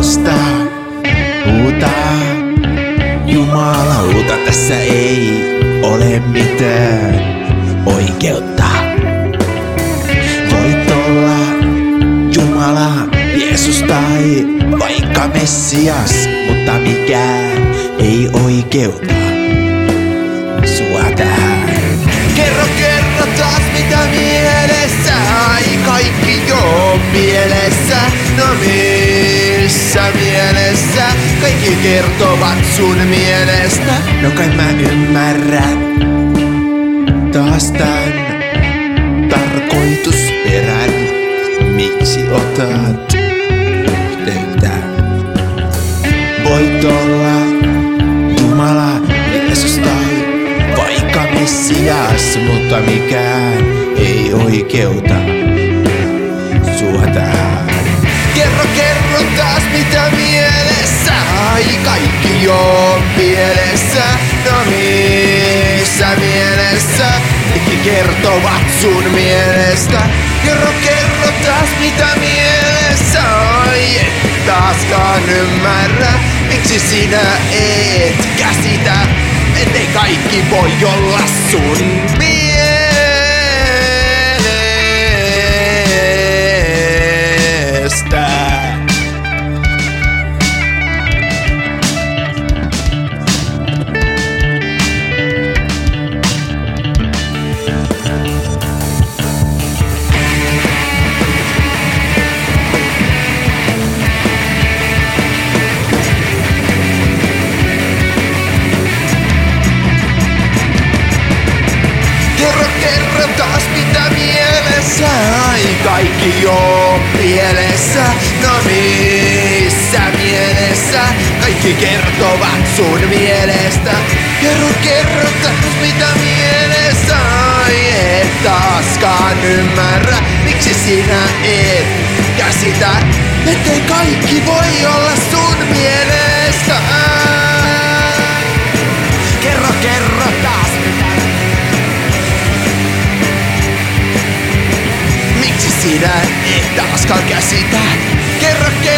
taivasta. Huuta, jumalauta, tässä ei ole mitään oikeutta. Voit olla Jumala, Jeesus tai vaikka Messias, mutta mikään ei oikeuta sua tähän. Kerro taas mitä mielessä, ai kaikki jo mielessä. No missä mielessä, kaikki kertovat sun mielestä. No kai mä ymmärrän taas tän tarkoitusperän, miksi otat yhteyttä. Voit olla Jumala, Jeesus tai vaikka Messias, mutta mikään ei oikeuta sua tähän. Kerro taas mitä mielessä, ai kaikki jo mielessä. No missä mielessä, kaikki kertovat sun mielestä. Kerro taas mitä mielessä, ai et taaskaan ymmärrä, miksi sinä et käsitä, ettei kaikki voi olla sun mielestä. Kerro taas mitä mielessä, ai kaikki jo mielessä. No missä mielessä, kaikki kertovat sun mielestä. Kerro taas mitä mielessä, ai et taaskaan ymmärrä, miksi sinä et käsitä, ettei kaikki voi olla sun mielestä. Kerro taas sinä et taaskaan käsitä. Kerro